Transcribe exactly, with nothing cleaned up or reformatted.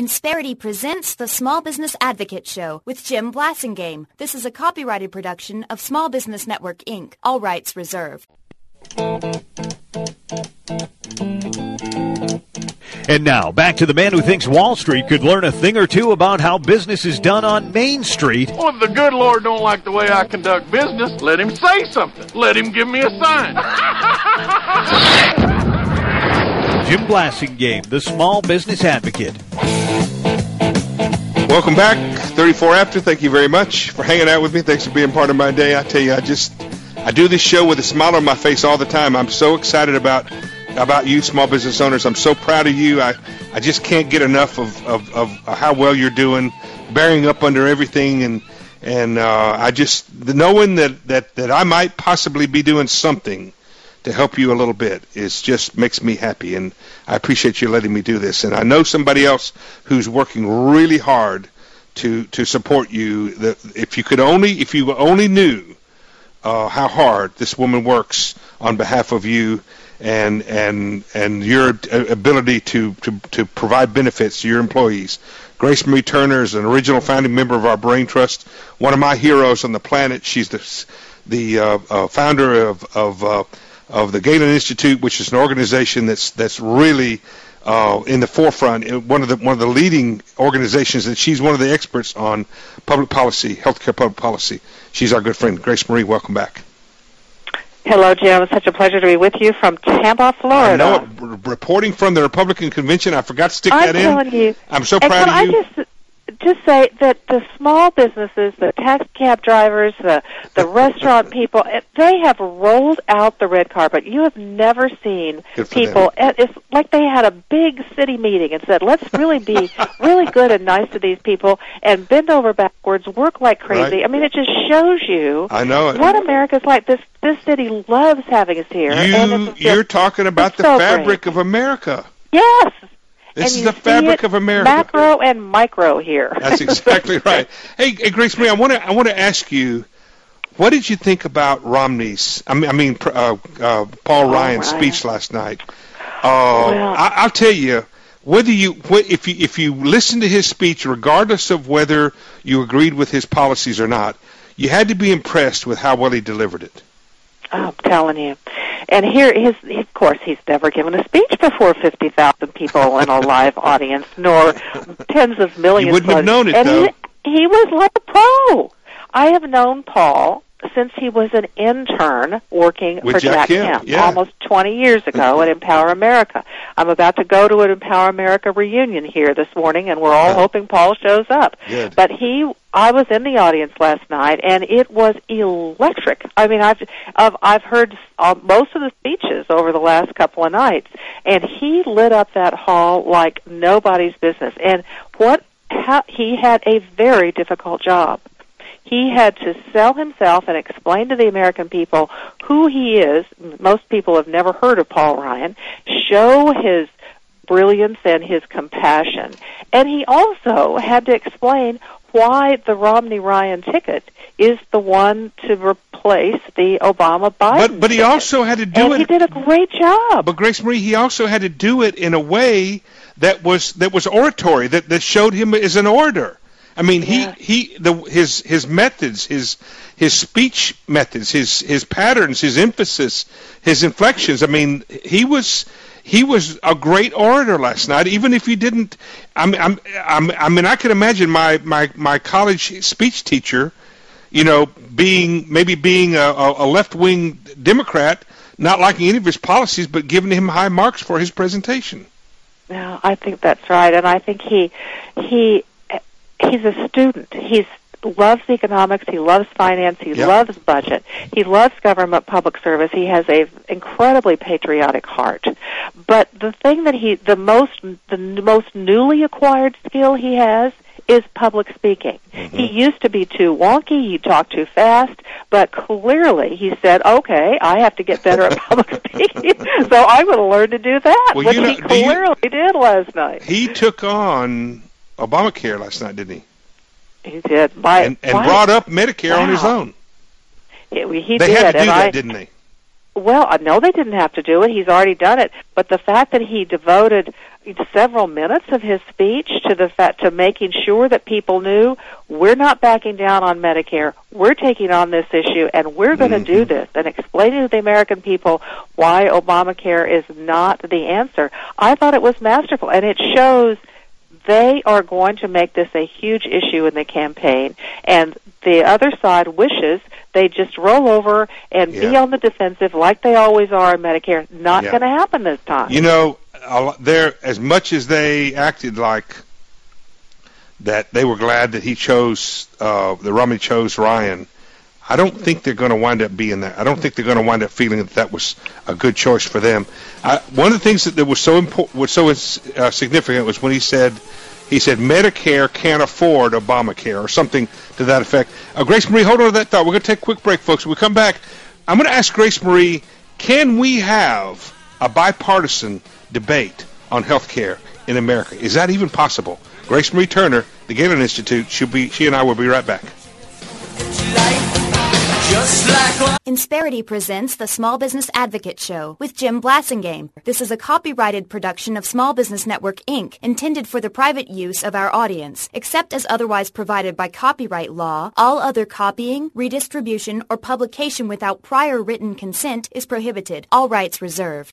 Insperity presents the Small Business Advocate Show with Jim Blasingame. This is a copyrighted production of Small Business Network, Incorporated. All rights reserved. And now, back to the man who thinks Wall Street could learn a thing or two about how business is done on Main Street. Well, if the good Lord don't like the way I conduct business, let him say something. Let him give me a sign. Jim Blasingame, the Small Business Advocate. Welcome back, thirty-four after. Thank you very much for hanging out with me. Thanks for being part of my day. I tell you, I just, I do this show with a smile on my face all the time. I'm so excited about about you, small business owners. I'm so proud of you. I, I just can't get enough of, of, of how well you're doing, bearing up under everything, and and uh, I just, knowing that, that, that I might possibly be doing something to help you a little bit is just makes me happy, and I appreciate you letting me do this. And I know somebody else who's working really hard to to support you. That if you could only, if you only knew uh, how hard this woman works on behalf of you, and and and your ability to to to provide benefits to your employees. Grace Marie Turner is an original founding member of our Brain Trust, one of my heroes on the planet. She's the the uh, uh, founder of of uh, of the Galen Institute, which is an organization that's that's really uh, in the forefront, one of the one of the leading organizations, and she's one of the experts on public policy, healthcare public policy. She's our good friend. Grace Marie, welcome back. Hello, Jim. It's such a pleasure to be with you from Tampa, Florida. I know it. R- reporting from the Republican convention. I forgot to stick I'm that in. I'm telling you. I'm so and proud can of you. I just just say that the small businesses, the taxi cab drivers, the the restaurant people, they have rolled out the red carpet. You have never seen people. Them. It's like they had a big city meeting and said, "Let's really be really good and nice to these people and bend over backwards, work like crazy." Right. I mean, it just shows you I know it. what America's like. This this city loves having us here. You, and it's you're just, talking about the so fabric great. of America. Yes. This and is you the fabric see it of America. Macro and micro here. That's exactly right. Hey, hey, Grace Marie, I want to I want to ask you, what did you think about Romney's? I mean, I mean uh, uh, Paul Ryan's Ryan. speech last night. Uh, Well, I, I'll tell you, whether you if you if you listen to his speech, regardless of whether you agreed with his policies or not, you had to be impressed with how well he delivered it. I'm telling you. And here, his, of course, he's never given a speech before fifty thousand people in a live audience, nor tens of millions. You wouldn't have known it, and though. He, he was like a pro. I have known Paul since he was an intern working With for Jack Jack Kemp, Kemp, yeah. almost twenty years ago at Empower America. I'm about to go to an Empower America reunion here this morning, and we're all Good. hoping Paul shows up. Good. But he, I was in the audience last night, and it was electric. I mean, I've I've, I've heard uh, most of the speeches over the last couple of nights, and he lit up that hall like nobody's business. And what how, he had a very difficult job. He had to sell himself and explain to the American people who he is. Most people have never heard of Paul Ryan. Show his brilliance and his compassion. And he also had to explain why the Romney-Ryan ticket is the one to replace the Obama-Biden But but he ticket. also had to do and it. he did a great job. But Grace Marie, he also had to do it in a way that was that was oratory, that, that showed him as an orator. I mean, Yes. he, he the his his methods, his his speech methods, his his patterns, his emphasis, his inflections. I mean, he was he was a great orator last night. Even if he didn't, I'm I'm, I'm I mean, I can imagine my, my, my college speech teacher, you know, being maybe being a, a left wing Democrat, not liking any of his policies, but giving him high marks for his presentation. No, I think that's right, and I think he he. He's a student. He loves economics. He loves finance. He Yep. loves budget. He loves government public service. He has a incredibly patriotic heart. But the thing that he, the most, the most newly acquired skill he has is public speaking. Mm-hmm. He used to be too wonky. He talked too fast. But clearly, he said, "Okay, I have to get better at public speaking, so I'm going to learn to do that," Well, which you know, he do you- clearly did last night. He took on Obamacare last night, didn't he? He did. My, And, and my, brought up Medicare wow. on his own. He, he They did, had to do and that, I, didn't they? Well, no, they didn't have to do it. He's already done it. But the fact that he devoted several minutes of his speech to the fact to making sure that people knew we're not backing down on Medicare. We're taking on this issue, and we're going to mm-hmm. do this, and explaining to the American people why Obamacare is not the answer. I thought it was masterful, and it shows they are going to make this a huge issue in the campaign, and the other side wishes they just roll over and yeah. be on the defensive like they always are in Medicare. Not yeah. going to happen this time. You know, they're, as much as they acted like that they were glad that he chose, uh, that Romney chose Ryan, I don't think they're going to wind up being that. I don't think they're going to wind up feeling that that was a good choice for them. I, one of the things that, that was so important, was so uh, significant was when he said, he said Medicare can't afford Obamacare or something to that effect. Uh, Grace Marie, hold on to that thought. We're going to take a quick break, folks. When we come back, I'm going to ask Grace Marie, can we have a bipartisan debate on health care in America? Is that even possible? Grace Marie Turner, the Galen Institute, she'll be, she and I will be right back. Insperity presents the Small Business Advocate Show with Jim Blasingame. This is a copyrighted production of Small Business Network, Incorporated, intended for the private use of our audience. Except as otherwise provided by copyright law, all other copying, redistribution, or publication without prior written consent is prohibited. All rights reserved.